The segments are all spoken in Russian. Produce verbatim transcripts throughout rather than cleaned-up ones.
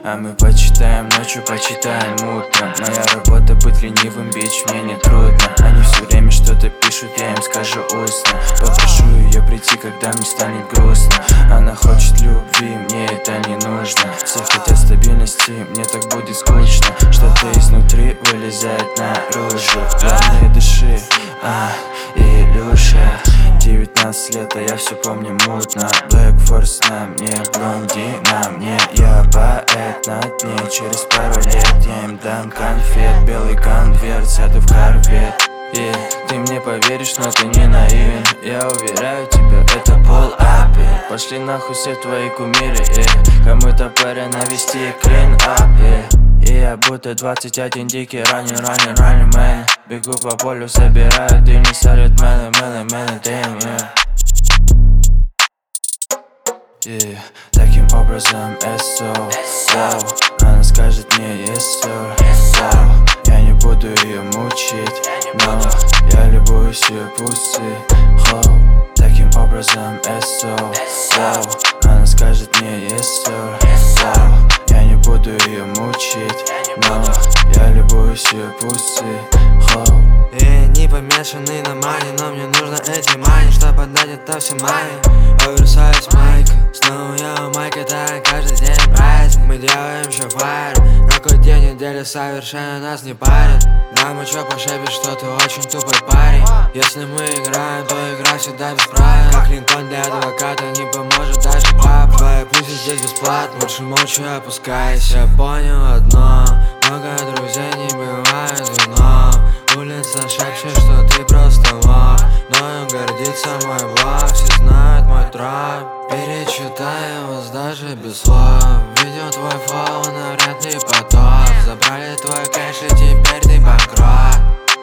А мы почитаем ночью, почитаем утром. Моя работа быть ленивым, бич, мне не трудно. Они все время что-то пишут, я им скажу устно. Попрошу ее прийти, когда мне станет грустно. Она хочет любви, мне это не нужно. Все хотят стабильности, мне так будет скучно. Что-то изнутри вылезает наружу. Главное дыши, а, Илюша. девятнадцать лет, а я все помню мутно. Black Force на мне, блонди на мне. Я поэт на дне, через пару лет я им дам конфет. Белый конверт, сяду в корвет. И ты мне поверишь, но ты не наивен. Я уверяю тебя, это пол апи. Пошли нахуй все твои кумиры, и кому-то пора навести клин апи. И я будто двадцать один дикий, ранен, ранен, ранен, мэн. Бегу по полю, собираю дым, не сорят мэны, мэны, мэны, дэм, yeah. Yeah. Таким образом, эс о, wow. Она скажет мне yes sir, wow. Я не буду ее мучить, но я любуюсь ее пуси, хоу. Таким образом, эс о, wow. Она скажет мне yes sir, wow. Я не буду ее мучить, но я любуюсь ее пуси, хоу. И не помешанный на мане, но мне нужно эти мани, чтоб отдать это все маме. Оверсайз майка, снова я у майка, так каждый день праздник. Мы делаем еще фаер, на какой день недели совершенно нас не парит. Да, мы чё пошепишь, что ты очень тупой парень. Если мы играем, то игра всегда без правил. Как Линкольн для адвоката не поможет даже папа. Твоя пусть здесь бесплатно, лучше молча опускайся. Я понял одно, много друзей не бывает вино. Улица шепчет, что ты просто лох, но им гордится мой блог. Все знают мой троп, перечитаю вас даже без слов. Видел твой флоу, навряд ли потоп. Забрали твой кэш и теперь ты банкрот.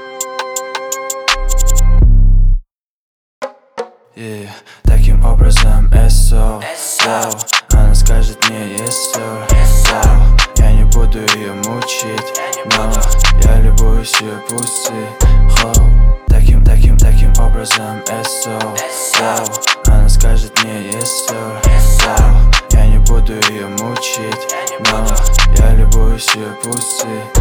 Yeah. Таким образом, эс о, wow. Она скажет мне yes sir, wow. Я не буду ее мучить, но я любуюсь ее пуси, хоу. Таким, таким, таким образом, эс о, wow. Она скажет мне yes sir, wow. Я не буду ее мучить, но я любуюсь ее пуси.